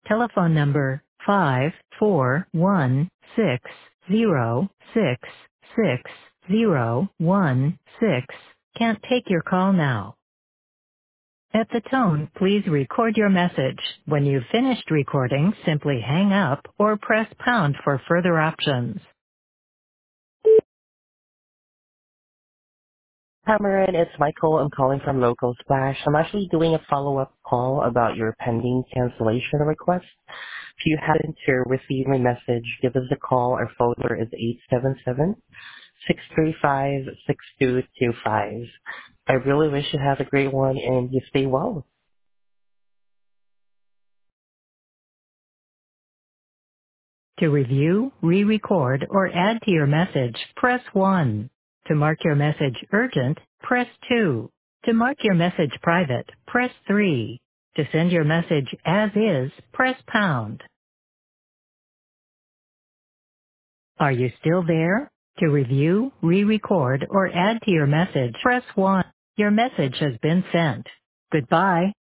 Telephone number 54160666016 can't take your call now. At the tone, please record your message. When you've finished recording, simply hang up or press pound for further options. Hi, Marin. It's Michael. I'm calling from Local Splash. I'm actually doing a follow-up call about your pending cancellation request. If you happen to receive my message, give us a call. Our phone number is 877-635-6225. I really wish you have a great one and you stay well. To review, re-record, or add to your message, press 1. To mark your message urgent, press 2. To mark your message private, press 3. To send your message as is, press pound. Are you still there? To review, re-record, or add to your message, press 1. Your message has been sent. Goodbye.